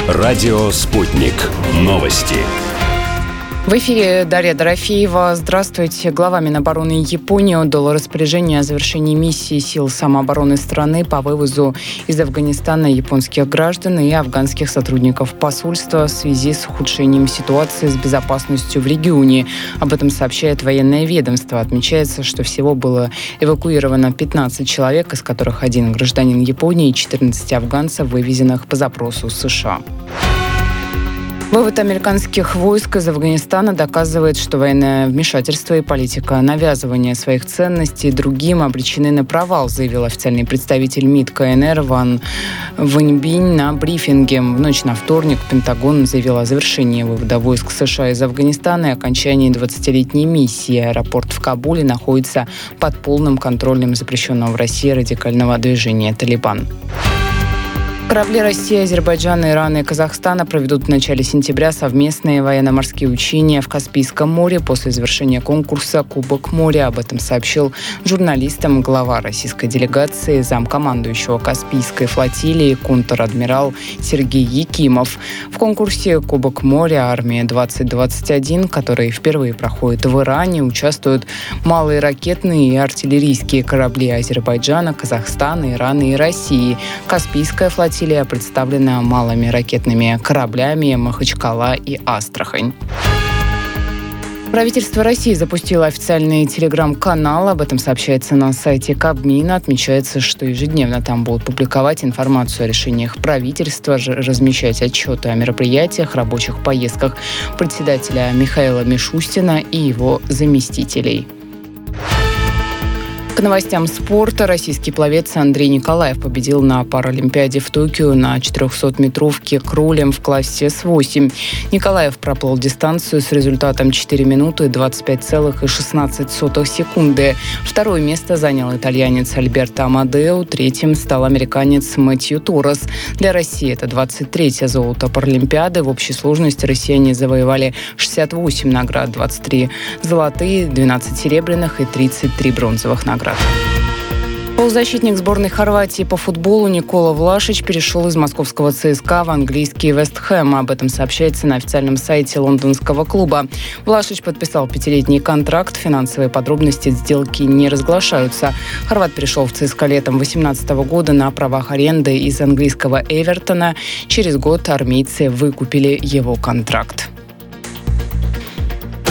Радио «Спутник». Новости. В эфире Дарья Дорофеева. Здравствуйте. Глава Минобороны Японии отдал распоряжение о завершении миссии сил самообороны страны по вывозу из Афганистана японских граждан и афганских сотрудников посольства в связи с ухудшением ситуации с безопасностью в регионе. Об этом сообщает военное ведомство. Отмечается, что всего было эвакуировано 15 человек, из которых один гражданин Японии и 14 афганцев, вывезенных по запросу США. Вывод американских войск из Афганистана доказывает, что военное вмешательство и политика навязывания своих ценностей другим обречены на провал, заявил официальный представитель МИД КНР Ван Вэньбинь на брифинге. В ночь на вторник Пентагон заявил о завершении вывода войск США из Афганистана и окончании 20-летней миссии. Аэропорт в Кабуле находится под полным контролем запрещенного в России радикального движения «Талибан». Корабли России, Азербайджана, Ирана и Казахстана проведут в начале сентября совместные военно-морские учения в Каспийском море после завершения конкурса «Кубок моря». Об этом сообщил журналистам глава российской делегации, замкомандующего Каспийской флотилии, контр-адмирал Сергей Якимов. В конкурсе «Кубок моря» «Армия-2021», который впервые проходит в Иране, участвуют малые ракетные и артиллерийские корабли Азербайджана, Казахстана, Ирана и России. Каспийская флотилия представлена малыми ракетными кораблями «Махачкала» и «Астрахань». Правительство России запустило официальный телеграм-канал. Об этом сообщается на сайте Кабмина. Отмечается, что ежедневно там будут публиковать информацию о решениях правительства, размещать отчеты о мероприятиях, рабочих поездках председателя Михаила Мишустина и его заместителей. К новостям спорта. Российский пловец Андрей Николаев победил на Паралимпиаде в Токио на 400-метровке кролем в классе С8. Николаев проплыл дистанцию с результатом 4 минуты 25,16 секунды. Второе место занял итальянец Альберто Амадео. Третьим стал американец Мэтью Торрес. Для России это 23-е золото Паралимпиады. В общей сложности россияне завоевали 68 наград, 23 золотые, 12 серебряных и 33 бронзовых наград. Полузащитник сборной Хорватии по футболу Никола Влашич перешел из московского ЦСКА в английский Вест Хэм. Об этом сообщается на официальном сайте лондонского клуба. Влашич подписал 5-летний контракт. Финансовые подробности сделки не разглашаются. Хорват перешел в ЦСКА летом 2018 года на правах аренды из английского Эвертона. Через год армейцы выкупили его контракт.